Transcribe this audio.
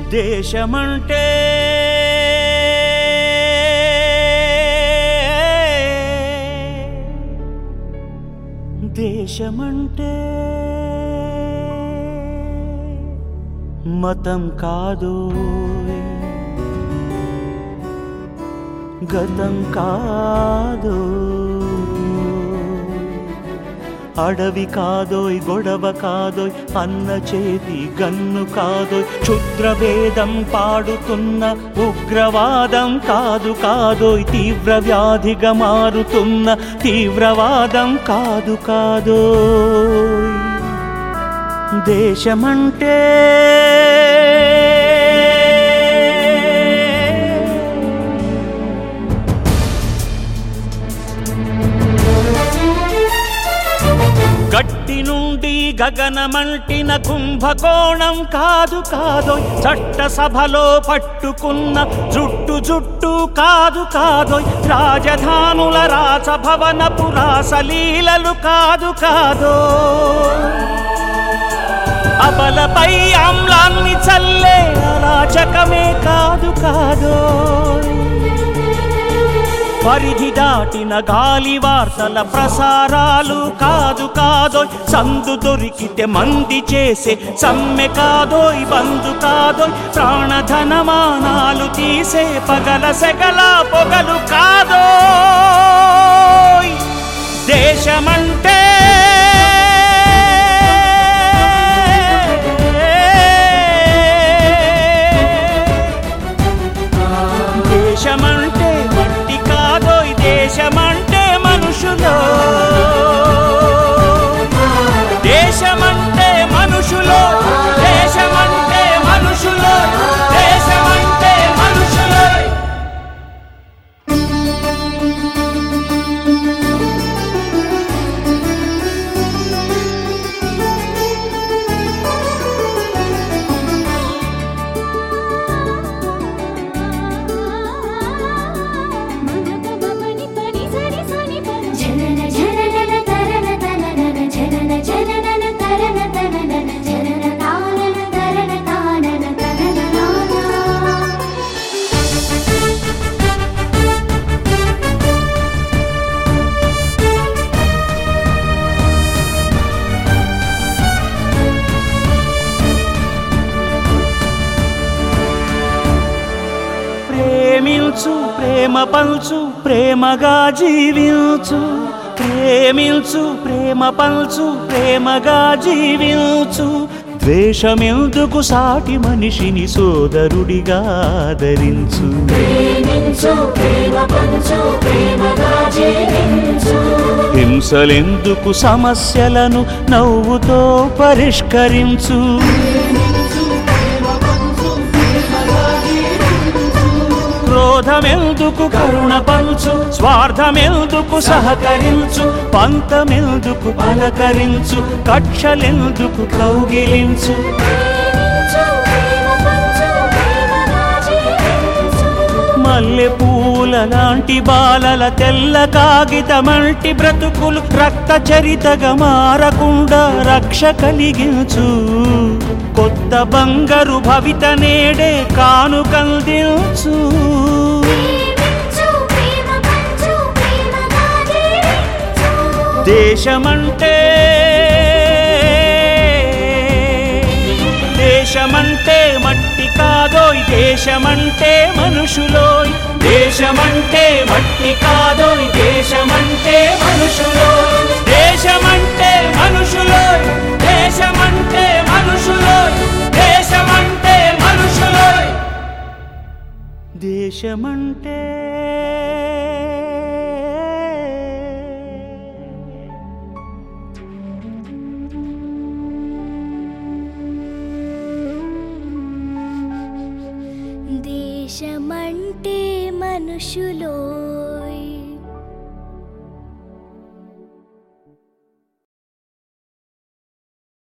దేశమంటే దేశమంటే మతం కాదు, గతం కాదు, అడవి కాదోయ్, గొడవ కాదోయ్, అన్న చేతి గన్ను కాదోయ్, క్షుద్రభేదం పాడుతున్న ఉగ్రవాదం కాదు కాదోయ్, తీవ్ర వ్యాధిగా మారుతున్న తీవ్రవాదం కాదు కాదోయ్. దేశమంటే గట్టి నుండి గగనమంటిన కుంభకోణం కాదు కాదోయ్, చట్టసభలో పట్టుకున్న జుట్టు జుట్టు కాదు కాదోయ్, రాజధానుల రాసభవనపు రాసలీలలు కాదు కాదోయ్, అబలపై ఆమ్లాన్ని చల్లే అరాచకమే కాదు కాదోయ్, పరిధి దాటిన గాలి వార్తల ప్రసారాలు కాదు కాదోయ్, సందు దొరికితే మంది చేసే సమ్మె కాదోయ్, బంధు కాదోయ్, ప్రాణధనమానాలు తీసే పగల సెగల పొగలు కాదోయ్. దేశమంటే దేశమంటే మట్టి కాదోయ్, దేశమంటే మనుషులో, దేశమంటే మనుషులో, దేశమంటే మనుషులో, దేశమంటే మనుషులో. ప్రేమించు, ప్రేమ పంచు, ప్రేమగా జీవించు, ప్రేమించు, ప్రేమ పంచు, ప్రేమగా జీవించు, ద్వేషమెందుకు సాటి మనిషిని సోదరుడిగా ఆదరించు, ప్రేమించు, ప్రేమ పంచు, ప్రేమగా జీవించు, హింసలెందుకు సమస్యలను నవ్వుతో పరిష్కరించు, క్రోధమెందుకు కరుణ పంచు, స్వార్థమెందుకు సహకరించు, పంతమెందుకు పలకరించు, కక్షలెందుకు కౌగిలించు, మల్లె పూల లాంటి బాలల తెల్ల కాగితమంటి బ్రతుకులు రక్త చరితగా మారకుండా రక్ష కలిగించు, కొత్త బంగారు భవిత నేడే కానుకందించు. దేశమంటే దేశమంటే మట్టి కాదోయ్, దేశమంటే మనుషులోయ్, దేశమంటే మట్టి కాదోయ్, దేశమంటే మనుషులోయ్, దేశమంటే మనుషులోయ్, దేశమంటే మనుషులోయ్, దేశమంటే మనుషులోయ్. దేశమంటే దేశమంటే మనుషులో.